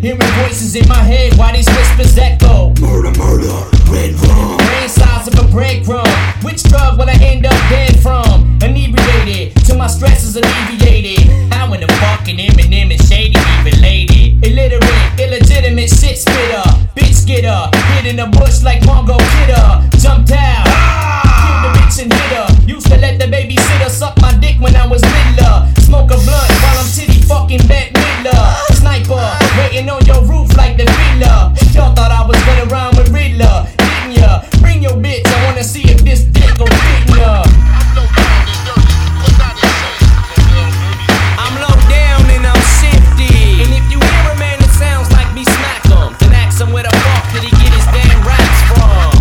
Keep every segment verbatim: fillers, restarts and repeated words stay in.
Hearing voices in my head, why these whispers echo? Murder, murder, red rum. Brain size of a breadcrumb. Which drug will I end up dead from? Inebriated, till my stress is alleviated. How in the fucking Eminem and Shady be related? Illiterate, illegitimate shit spitter. Bitch getter, hid in the bush like Mongo Kidder. Jumped out, killed the bitch and hit her. Used to let the babysitter suck my dick when I was littler. Smoke a blunt while I'm titty fucking Bette Midler. Sniper, waiting on your roof like the Riddler. Y'all thought I was gonna rhyme with Riddler, didn't ya? Bring your bitch, I wanna see if this dick gon' fit in ya. I'm low down and I'm shifty. And if you hear a man that sounds like me, smack him. Then ask him where the fuck did he get his damn raps from?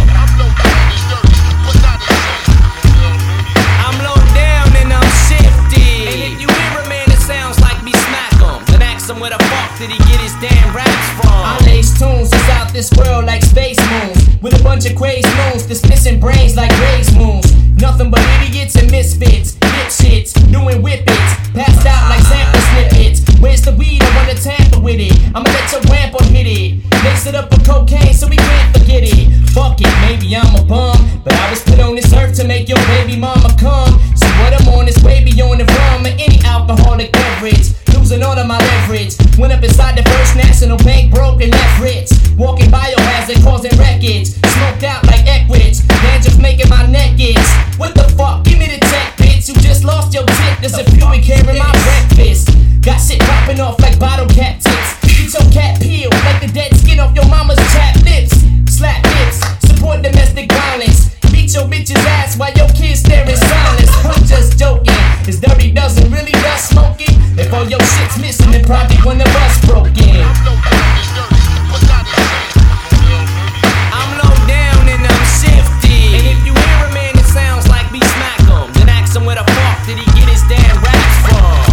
I'm low down and I'm shifty. And if you hear a man that sounds like me, smack him. Then ask him where the fuck did he get his damn raps from? I lace tunes that's out this world like space moons. With a bunch of crazy moons, dismissing brains like raised moons. Nothing but idiots and misfits, dipshits, doing whippets, passed out like sample snippets. Where's the weed? I wanna tamper with it. I'ma let your grandpa hit it. Lace it up with cocaine so we can't forget it. Fuck it, maybe I'm a bum, but I was put on this earth to make your baby mama come. So what I'm on is way beyond the rum or any alcoholic beverage. Losing all of my leverage. Went up inside the First National Bank, broke and left rich. Walking biohazard, causing wreckage. Smoked out like Equidge. Man just making my neck itch. What the fuck? Give me the tech, bitch. You just lost your tip. There's a few in carrying my breakfast. Got shit popping off like bottle cap tips. Get your cat peeled like the dead skin off your mama's chapped lips. Slap lips. Support domestic violence. Beat your bitch's ass while your kids stare in silence. I'm just joking. This dirty dozen really does smoking. If all your shit's missing, then probably when the bus broke in. I'm low down and I'm shifty. And if you hear a man that sounds like me, smack him. Then ask him where the fuck did he get his damn raps from?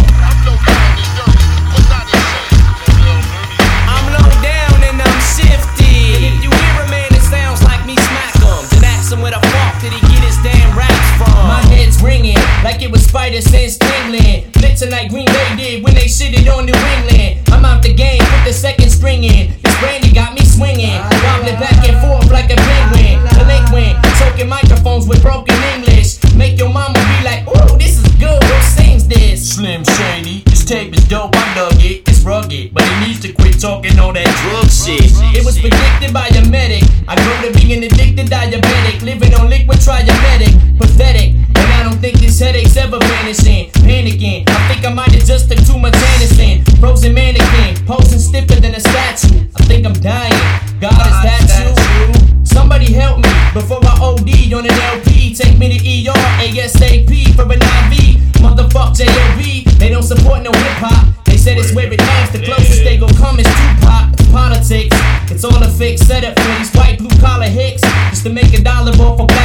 I'm low down and I'm shifty. And if you hear a man that sounds like me, smack him. Then ask him where the fuck did he get his damn raps from? My head's ringing like it was spider sense tingling. Blitzing like Green Bay did when they shitted on New England. I'm out the game, put the second string in. This brandy got me swinging, wobbling back and forth like a penguin. Delinquent, choking microphones with broken English. Make your mama be like, ooh, this is good, who sings this? Slim Shady, this tape is dope, I dug it. It's rugged, but it needs to quit talking all that drug shit. It was predicted by a medic. I grew to be an addicted diabetic, living on liquid triametic. Pathetic, and I don't think this headache's ever vanishing. Panicking, I think I might have just took too much Anderson. Frozen mannequin, posing stiffer than a statue. I think I'm dying. God, is that true? Somebody help me before I O D on an L P. Take me to E R ASAP for an I V. Motherfuck J O B, they don't support no hip hop. They said it's where it ends. The closest they gon' come is Tupac. It's politics. It's all a fake setup for these white blue collar hicks just to make a dollar off of